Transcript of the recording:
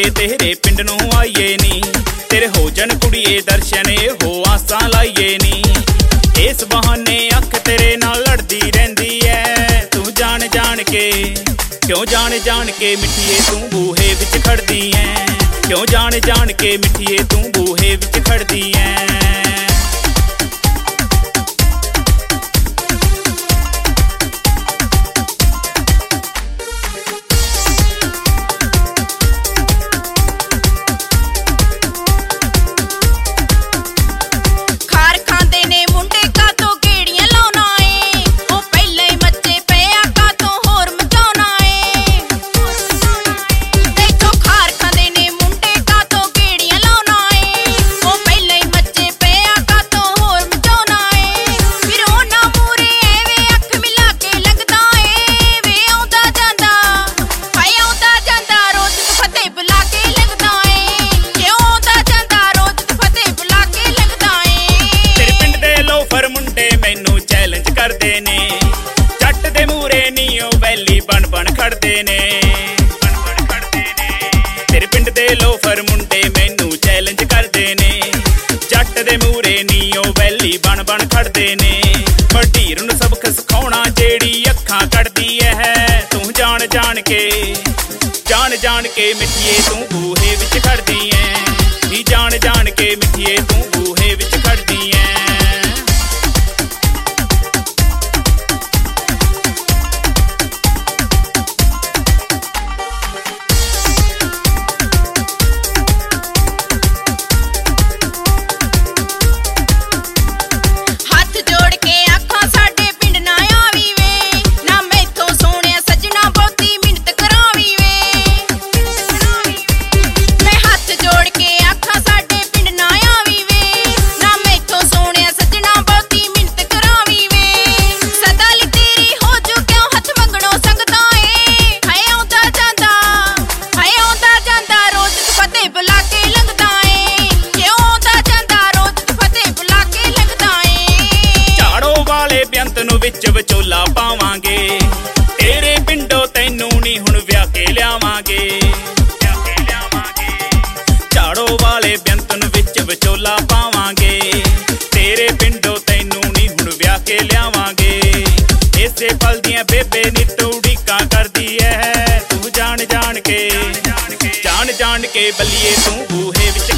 तेरे पिंड नूं आईए नी, तेरे हो जन कुड़िए दर्शन हो आसां लाईए नी। इस बहाने अख तेरे नाल लड़दी रहिंदी ऐ, तू जान जान के क्यों जान जान के मिठिए तू बूहे विच खड़दी ऐ, क्यों जान जान के मिठिए तू बूहे विच खड़दी ऐ। तेरे पिंड दे लोफर मुंडे मैनू चैलेंज करदे ने, जट दे मूरे नीओ वैली बन बन खड़दे ने। मटीर नूं सबक सिखाउणा जेड़ी अखां कढदी ऐ, तू जान जान के मिठिए तू बूहे विच खड़दी ऐ, जान जान के मिठिए तू बूहे विच खड़दी ऐ। विच विचोला पावांगे तेरे पिंडों तैनू नी हुण व्याह के लियावांगे, झाड़ो वाले बेंत नूं विच विचोला पावांगे, तेरे पिंडों तैनू नी हुण व्याह के लियावांगे। इसे पल दियां बेबे नित उड़ीकां करदी ऐ, तू जान जान के बल्लिए तू बूहे विच